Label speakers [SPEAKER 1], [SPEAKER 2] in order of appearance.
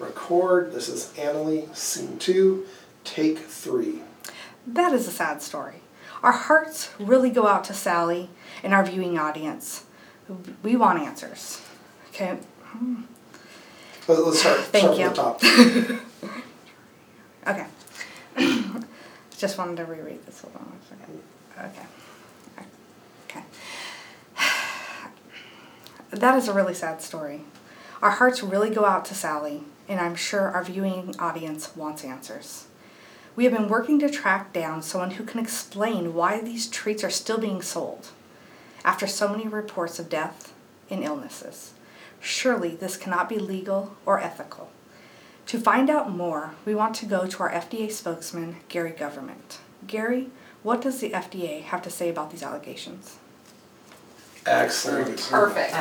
[SPEAKER 1] record. This is Annalie, scene 2, take 3.
[SPEAKER 2] That is a sad story. Our hearts really go out to Sally and our viewing audience. We want answers. Okay.
[SPEAKER 1] Let's start
[SPEAKER 2] Thank you.
[SPEAKER 1] from the top.
[SPEAKER 2] Okay. Just wanted to reread this. Hold on one second. Okay. That is a really sad story. Our hearts really go out to Sally, and I'm sure our viewing audience wants answers. We have been working to track down someone who can explain why these treats are still being sold after so many reports of death and illnesses. Surely this cannot be legal or ethical. To find out more, we want to go to our FDA spokesman, Gary Government. Gary, what does the FDA have to say about these allegations?
[SPEAKER 1] Excellent.
[SPEAKER 3] Perfect.